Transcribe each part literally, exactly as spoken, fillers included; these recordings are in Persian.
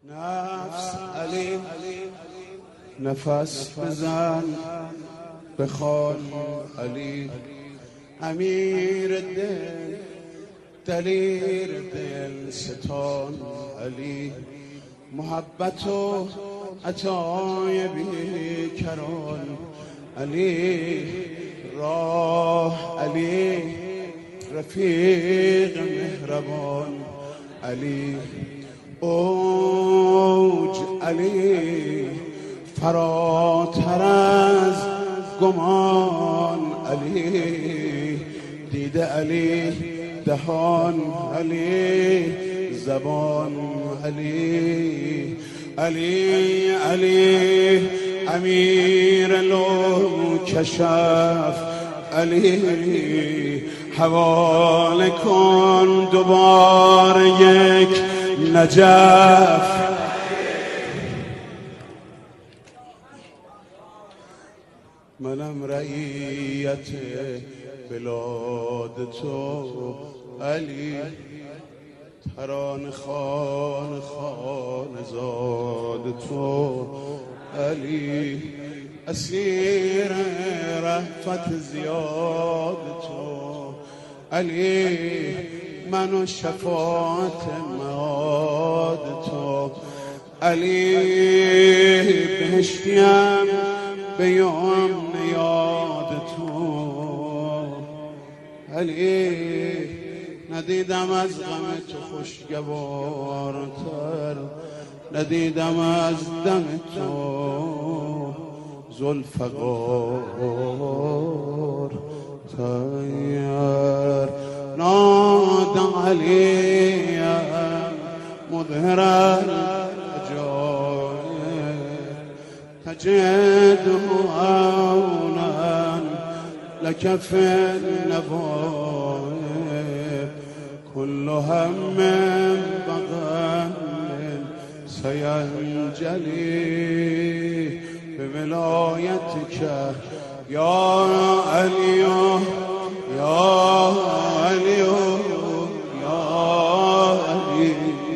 نفس علی نفس بزن بخوان علی، امیر دل دلیر دل ستان علی، محبت و عطای بیکران علی، راه علی رفیق مهربان علی، اوج علی فراتر از گمان علی، دیده علی دهان علی زبان علی، علی علی امیر لو کشف علی، حواله کن دوبار یک نجف. منم رعیت بلاد تو علی، ترانه خوان خانزاد تو علی، اسیر رحمت زیاد تو علی، من و شفاعت معاد تو علی، بهشتیم به یمن یاد تو علی، ندیدم از غم تو خوشگوارتر، ندیدم از دم تو ذوالفقار تیر، نادم علی مظهر العجائب، تجده عونا لك في النوائب، كل هم بغم سينجلي بولايتك يا علي يا علي يا علي،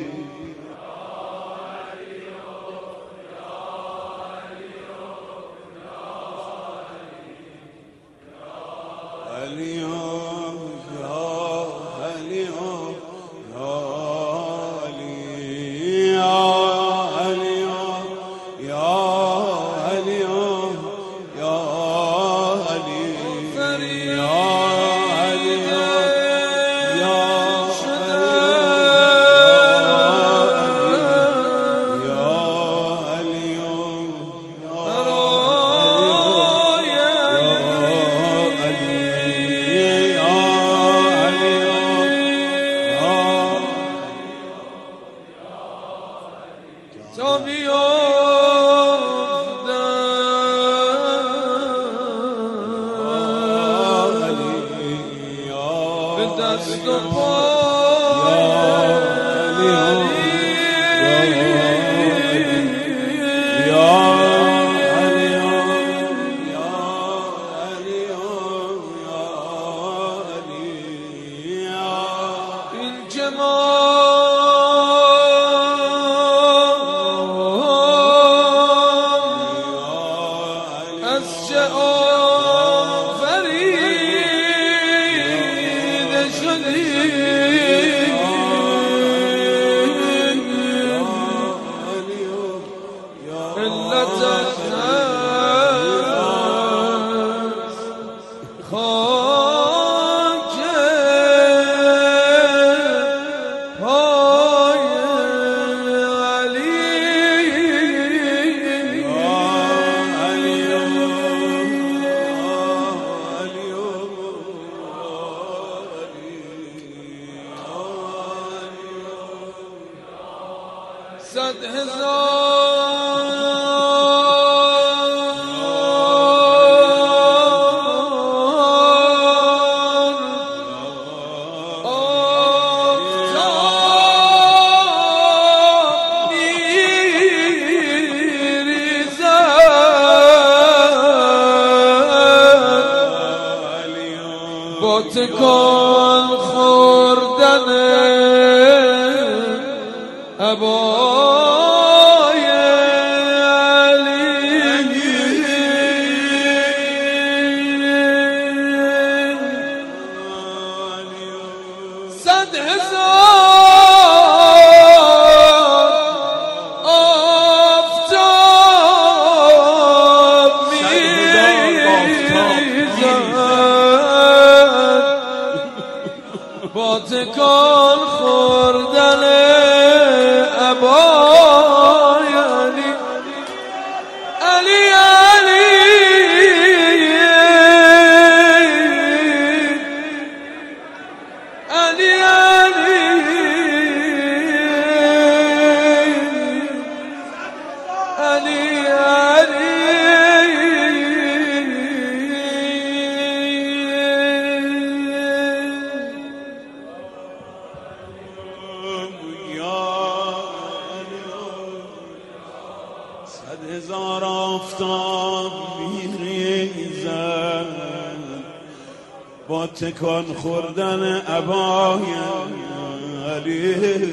دست و پای این جمال از چه صد هزار آفتاب می‌ریزد با تکان خوردن عبا هزار آفتاب میریزد با تکان خوردن عبای علی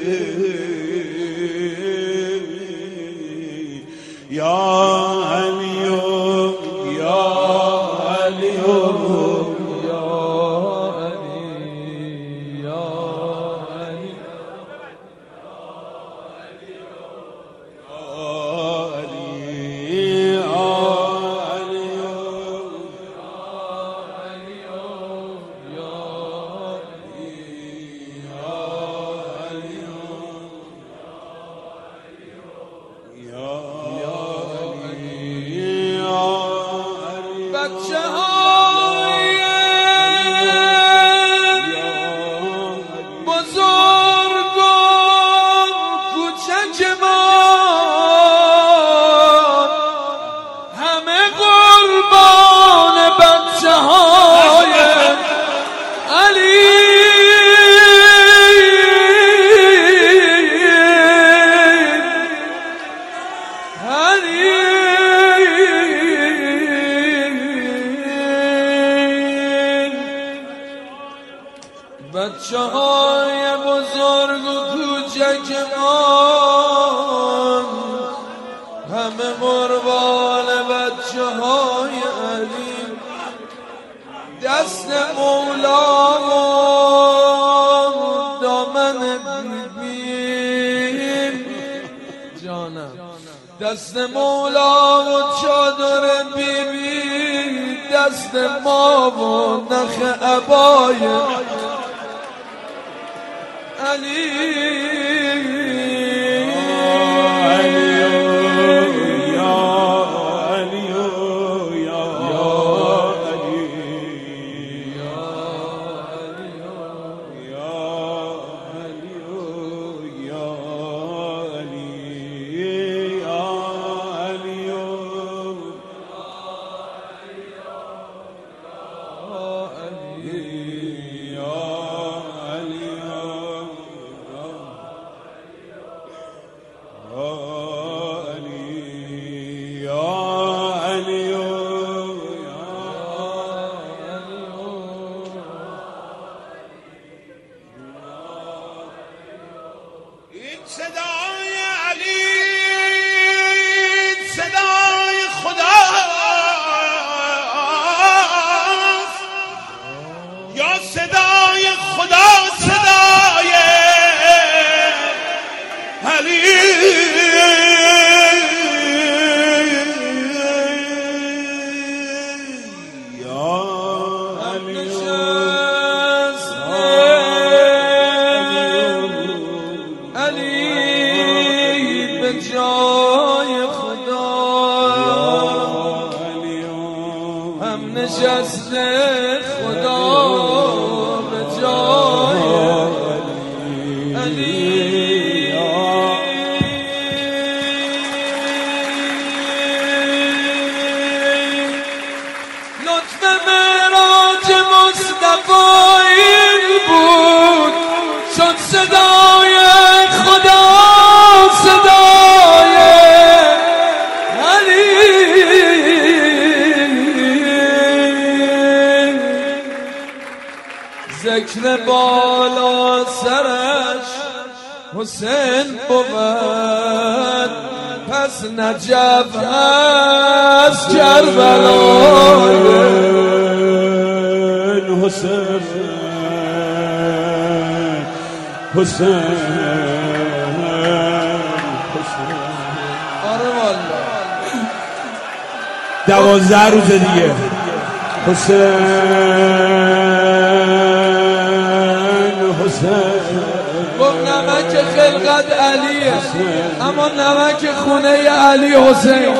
یا علی یا علی بچه های بزرگ و کوچکمان همه قربان بچه های علی دست مولا و دامن بیبی جانم دست مولا و چادر بیبی دست ما و نخ عبای علی صدای علی صدای خداست یا صدای خدا صدای علی یا علی جای خدا هم نشسته خدا به جای علی لطف معراج مصطفی بود شد صدای خدا صدای علی ذکر بالا سرش حسین بود پس نجف از کربلای حسین حسین دوازده روز دیگه حسین حسین گفت نمک خلقت علیه اما نمک خونه علی حسین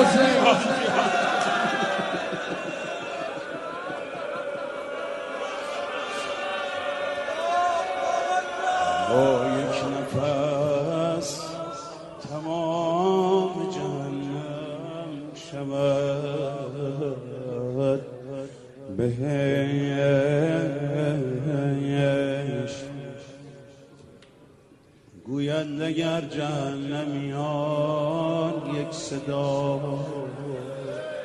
با یک نفس تمام جهنم شود بهش گویند اگر جهنمیان یک صدا